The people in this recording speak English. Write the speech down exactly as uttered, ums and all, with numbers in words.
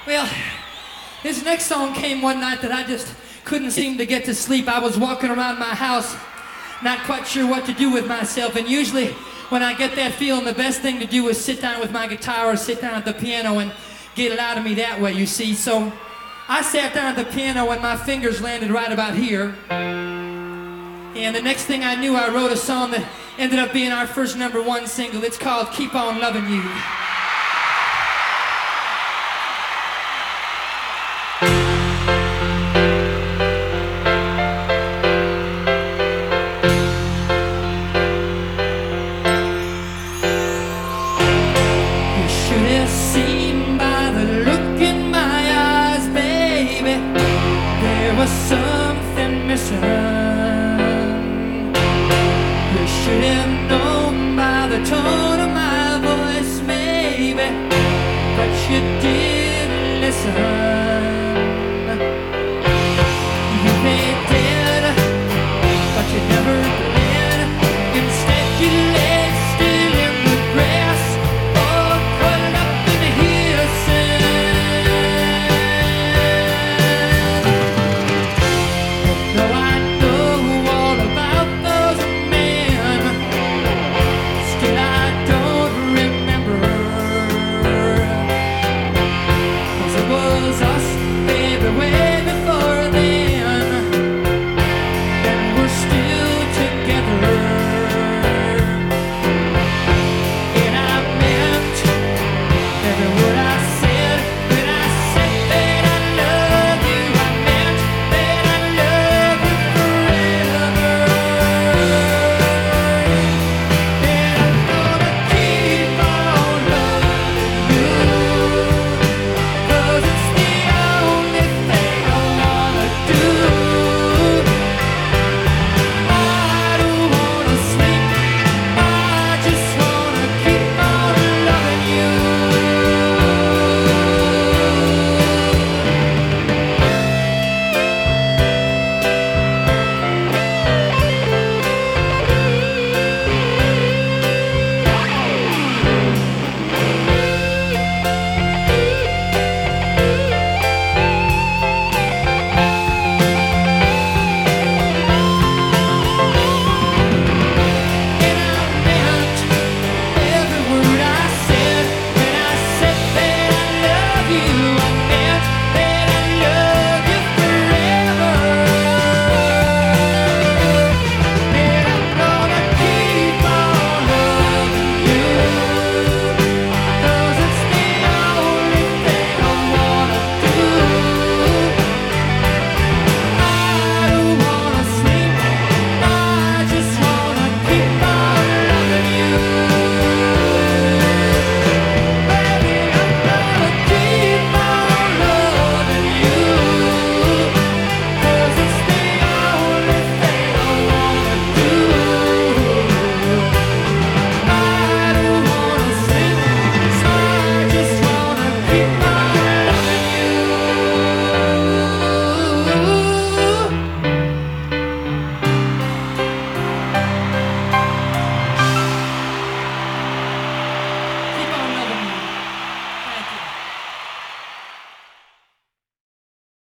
Well, this next song came one night that I just couldn't seem to get to sleep. I was walking around my house, not quite sure what to do with myself, and usually when I get that feeling, the best thing to do is sit down with my guitar or sit down at the piano and get it out of me that way, you see. So I sat down at the piano and my fingers landed right about here. And the next thing I knew, I wrote a song that ended up being our first number one single. It's called Keep On Loving You. Something missing. You should have known by the tone of my voice, maybe, but you didn't listen.